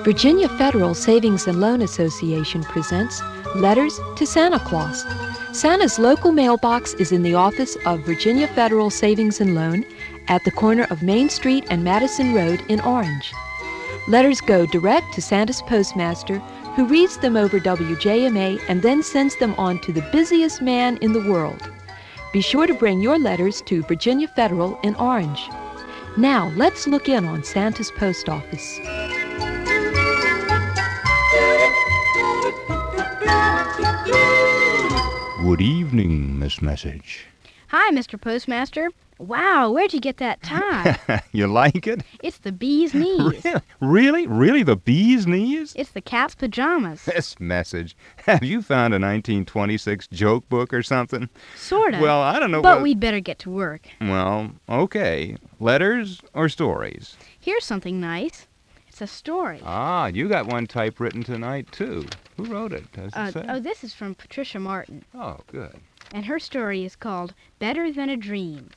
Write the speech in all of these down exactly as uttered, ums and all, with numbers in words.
Virginia Federal Savings and Loan Association presents Letters to Santa Claus. Santa's local mailbox is in the office of Virginia Federal Savings and Loan at the corner of Main Street and Madison Road in Orange. Letters go direct to Santa's postmaster, who reads them over W J M A and then sends them on to the busiest man in the world. Be sure to bring your letters to Virginia Federal in Orange. Now, let's look in on Santa's post office. Good evening, Miss Message. Hi, Mister Postmaster. Wow, where'd you get that tie? You like it? It's the bee's knees. Really? Really? The bee's knees? It's the cat's pajamas. Miss Message, have you found a nineteen twenty-six joke book or something? Sort of. Well, I don't know But what... we'd better get to work. Well, okay. Letters or stories? Here's something nice. It's a story. Ah, you got one typewritten tonight, too. Who wrote it? Does it Uh, say? oh, this is from Patricia Martin. Oh, good. And her story is called Better Than a Dream.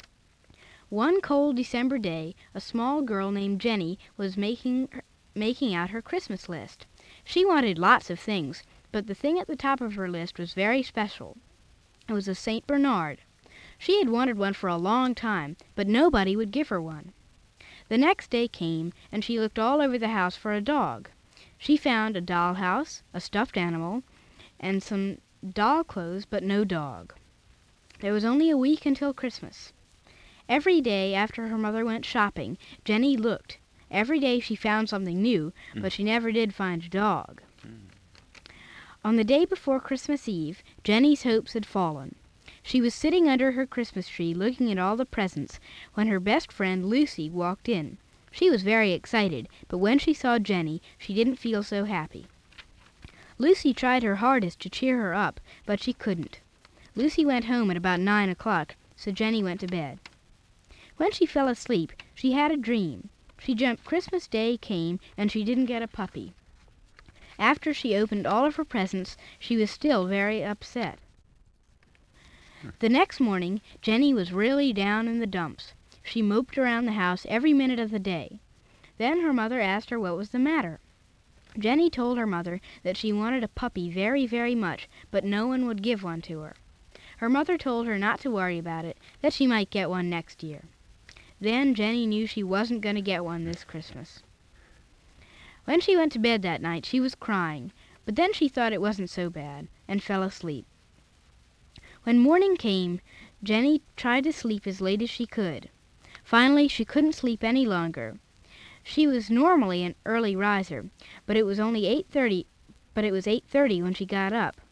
One cold December day, a small girl named Jenny was making her, making out her Christmas list. She wanted lots of things, but the thing at the top of her list was very special. It was a Saint Bernard. She had wanted one for a long time, but nobody would give her one. The next day came, and she looked all over the house for a dog. She found a dollhouse, a stuffed animal, and some doll clothes, but no dog. There was only a week until Christmas. Every day after her mother went shopping, Jenny looked. Every day she found something new, but she never did find a dog. On the day before Christmas Eve, Jenny's hopes had fallen. She was sitting under her Christmas tree looking at all the presents when her best friend Lucy walked in. She was very excited, but when she saw Jenny, she didn't feel so happy. Lucy tried her hardest to cheer her up, but she couldn't. Lucy went home at about nine o'clock, so Jenny went to bed. When she fell asleep, she had a dream. She dreamt Christmas Day came, and she didn't get a puppy. After she opened all of her presents, she was still very upset. The next morning, Jenny was really down in the dumps. She moped around the house every minute of the day. Then her mother asked her what was the matter. Jenny told her mother that she wanted a puppy very, very much, but no one would give one to her. Her mother told her not to worry about it, that she might get one next year. Then Jenny knew she wasn't going to get one this Christmas. When she went to bed that night, she was crying, but then she thought it wasn't so bad, and fell asleep. When morning came, Jenny tried to sleep as late as she could. Finally, she couldn't sleep any longer. She was normally an early riser, but it was only eight thirty, but it was eight thirty when she got up.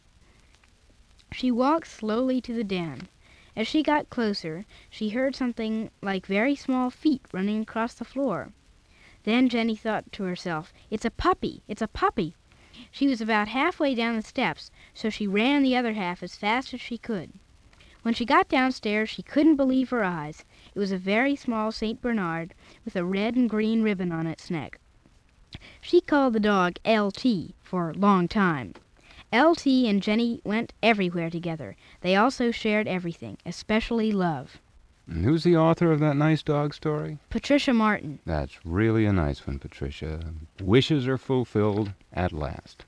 She walked slowly to the den. As she got closer, she heard something like very small feet running across the floor. Then Jenny thought to herself, "It's a puppy! It's a puppy!" She was about halfway down the steps, so she ran the other half as fast as she could. When she got downstairs, she couldn't believe her eyes. It was a very small Saint Bernard with a red and green ribbon on its neck. She called the dog L T for Long Time. L T and Jenny went everywhere together. They also shared everything, especially love. And who's the author of that nice dog story? Patricia Martin. That's really a nice one, Patricia. Wishes are fulfilled at last.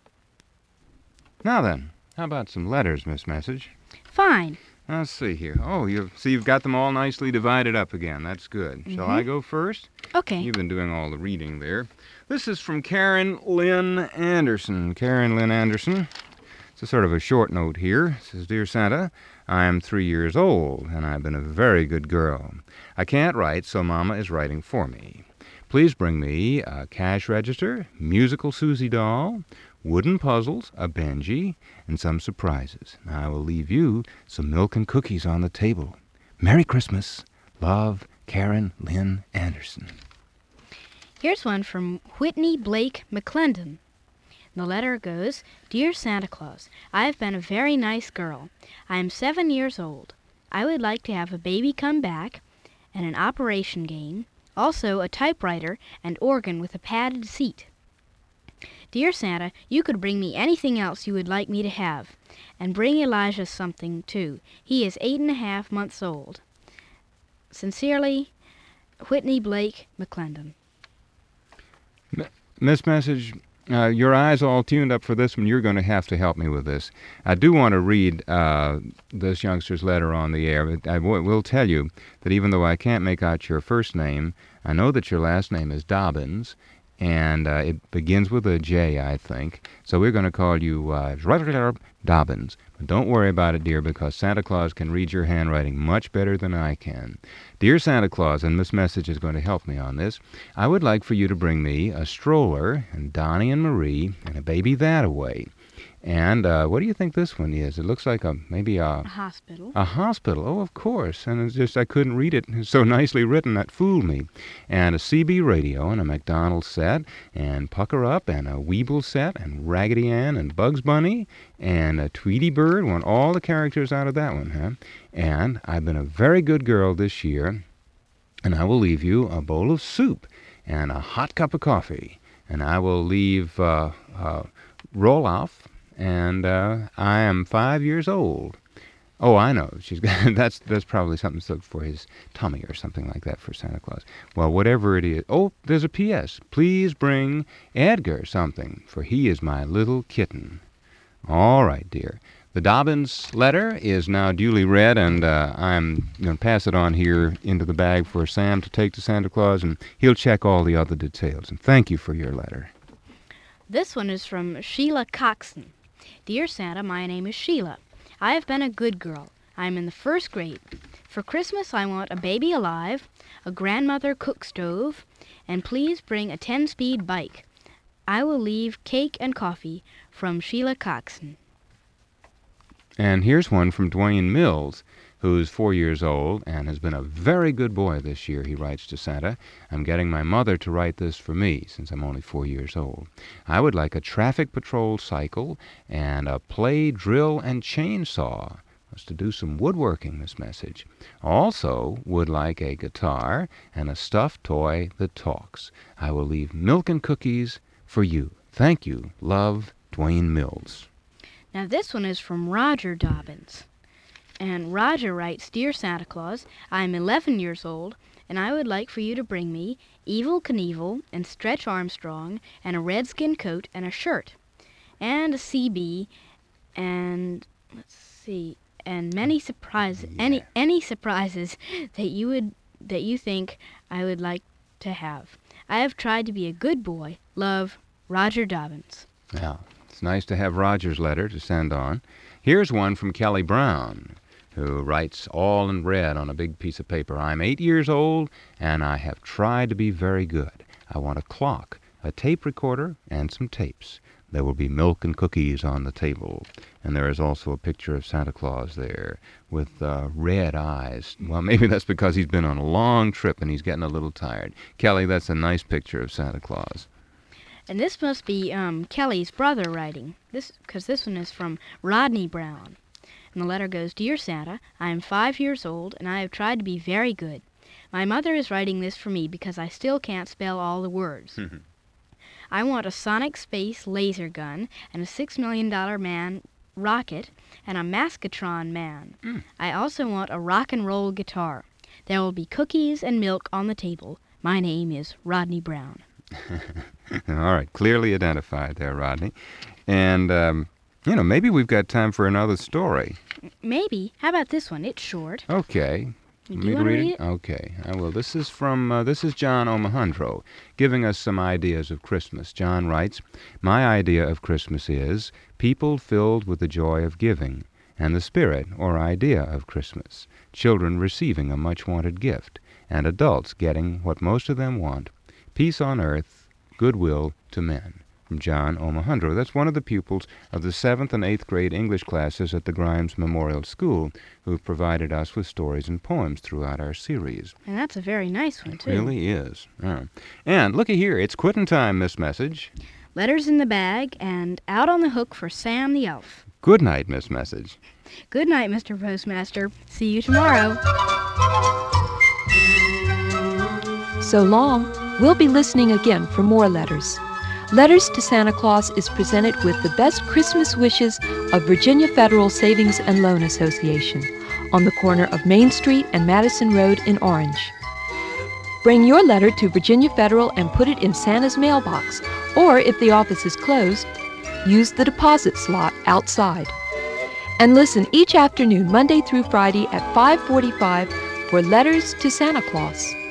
Now then, how about some letters, Miss Message? Fine. Let's see here. Oh, you see, you've got them all nicely divided up again. That's good. Mm-hmm. Shall I go first? Okay. You've been doing all the reading there. This is from Karen Lynn Anderson. Karen Lynn Anderson. It's a sort of a short note here. It says, "Dear Santa, I am three years old, and I've been a very good girl. I can't write, so Mama is writing for me. Please bring me a cash register, musical Susie doll, wooden puzzles, a Benji, and some surprises. I will leave you some milk and cookies on the table. Merry Christmas. Love, Karen Lynn Anderson." Here's one from Whitney Blake McClendon. The letter goes, "Dear Santa Claus, I have been a very nice girl. I am seven years old. I would like to have a baby come back, and an operation game, also a typewriter and organ with a padded seat. Dear Santa, you could bring me anything else you would like me to have, and bring Elijah something, too. He is eight and a half months old. Sincerely, Whitney Blake McClendon." Miss Message, uh, your eyes all tuned up for this one. You're going to have to help me with this. I do want to read uh, this youngster's letter on the air, but I w- will tell you that even though I can't make out your first name, I know that your last name is Dobbins, and uh, it begins with a J, I think. So we're going to call you uh, Dobbins. But don't worry about it, dear, because Santa Claus can read your handwriting much better than I can. Dear Santa Claus, and this message is going to help me on this, I would like for you to bring me a stroller, and Donnie and Marie, and a baby that-a-way. And uh, what do you think this one is? It looks like a maybe a... A hospital. A hospital, oh, of course. And it's just I couldn't read it. It's so nicely written, that fooled me. And a C B radio, and a McDonald's set, and Pucker Up, and a Weeble set, and Raggedy Ann, and Bugs Bunny, and a Tweety Bird. Want all the characters out of that one, huh? And I've been a very good girl this year, and I will leave you a bowl of soup and a hot cup of coffee. And I will leave uh, uh, Roloff, and uh, I am five years old. Oh, I know. She's got, that's that's probably something for his tummy or something like that for Santa Claus. Well, whatever it is. Oh, there's a P S. Please bring Edgar something, for he is my little kitten. All right, dear. The Dobbins letter is now duly read, and uh, I'm going to pass it on here into the bag for Sam to take to Santa Claus, and he'll check all the other details. And thank you for your letter. This one is from Sheila Coxon. Dear Santa, my name is Sheila. I have been a good girl. I am in the first grade. For Christmas, I want a baby alive, a grandmother cook stove, and please bring a ten-speed bike. I will leave cake and coffee from Sheila Coxon. And here's one from Dwayne Mills, who's four years old and has been a very good boy this year, he writes to Santa. I'm getting my mother to write this for me, since I'm only four years old. I would like a traffic patrol cycle and a play, drill, and chainsaw. That's to do some woodworking, this message. Also would like a guitar and a stuffed toy that talks. I will leave milk and cookies for you. Thank you. Love, Dwayne Mills. Now this one is from Roger Dobbins. And Roger writes, Dear Santa Claus, I am eleven years old, and I would like for you to bring me Evel Knievel and Stretch Armstrong and a redskin coat and a shirt and a C B and, let's see, and many surprises, Yeah. any any surprises that you would that you think I would like to have. I have tried to be a good boy. Love, Roger Dobbins. Yeah, it's nice to have Roger's letter to send on. Here's one from Kelly Brown, who writes all in red on a big piece of paper. I'm eight years old, and I have tried to be very good. I want a clock, a tape recorder, and some tapes. There will be milk and cookies on the table. And there is also a picture of Santa Claus there with uh, red eyes. Well, maybe that's because he's been on a long trip and he's getting a little tired. Kelly, that's a nice picture of Santa Claus. And this must be um, Kelly's brother writing, this because this one is from Rodney Brown. And the letter goes, Dear Santa, I am five years old, and I have tried to be very good. My mother is writing this for me because I still can't spell all the words. I want a Sonic Space laser gun and a six million dollar man rocket and a Maskatron man. Mm. I also want a rock and roll guitar. There will be cookies and milk on the table. My name is Rodney Brown. All right, clearly identified there, Rodney. And, um, you know, maybe we've got time for another story. Maybe. How about this one? It's short. Okay. Do Want you me to want to read read it? it? Okay, I will. This is from, uh, this is John Omohundro, giving us some ideas of Christmas. John writes, My idea of Christmas is people filled with the joy of giving, and the spirit or idea of Christmas, children receiving a much-wanted gift, and adults getting what most of them want, peace on earth, goodwill to men. From John Omohundro. That's one of the pupils of the seventh and eighth grade English classes at the Grimes Memorial School, who provided us with stories and poems throughout our series. And that's a very nice one, too. It really is. Yeah. And looky here, it's quitting time, Miss Message. Letters in the bag and out on the hook for Sam the Elf. Good night, Miss Message. Good night, Mister Postmaster. See you tomorrow. So long. We'll be listening again for more letters. Letters to Santa Claus is presented with the best Christmas wishes of Virginia Federal Savings and Loan Association on the corner of Main Street and Madison Road in Orange. Bring your letter to Virginia Federal and put it in Santa's mailbox, or if the office is closed, use the deposit slot outside. And listen each afternoon, Monday through Friday at five forty-five for Letters to Santa Claus.